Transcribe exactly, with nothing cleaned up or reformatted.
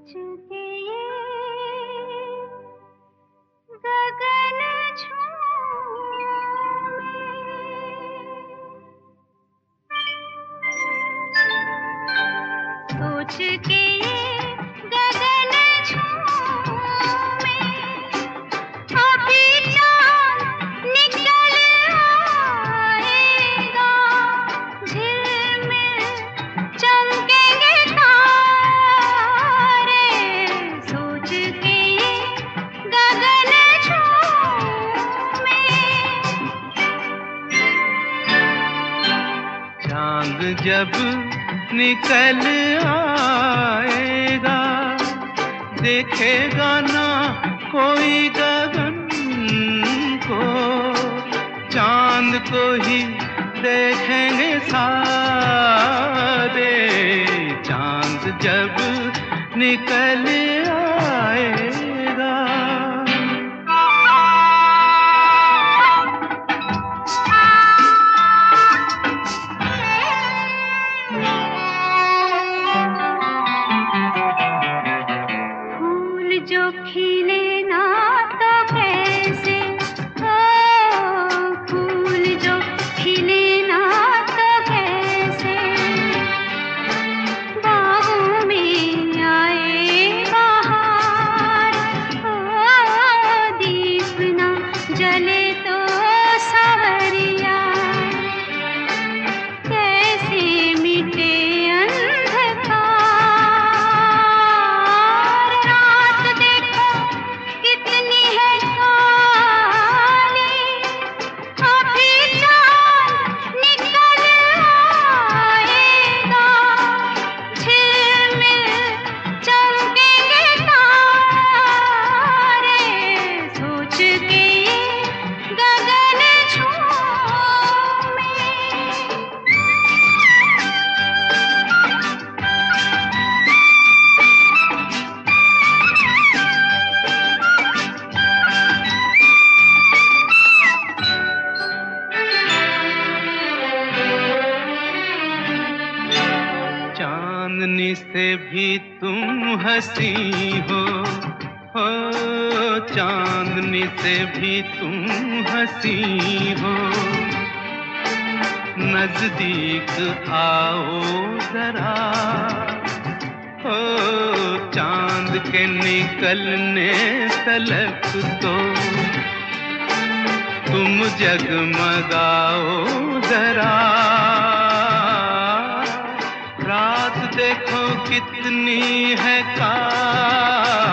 चुके ये गगन झूमे, सोच के ये गगन झूमे, अभी चाँद निकल आएगा, झिलमिल चमकेंगे तारे, सोच के ये गगन झूमे। चांद जब निकल आएगा, देखेगा ना कोई गगन को, चांद को ही देखेंगे सारे। चांद जब निकल आएगा, जो खिले ना तो कैसे, ओ फूल जो खिले ना तो कैसे, बागों में आए बहार, ओ दीप ना जले तो सवरिया, कैसे मिटे चांदनी से भी तुम हंसी हो, हो चांदनी से भी तुम हंसी हो, नजदीक आओ जरा, हो चांद के निकलने तलक तो तुम जगमगाओ जरा। रात देखो कितनी है काली,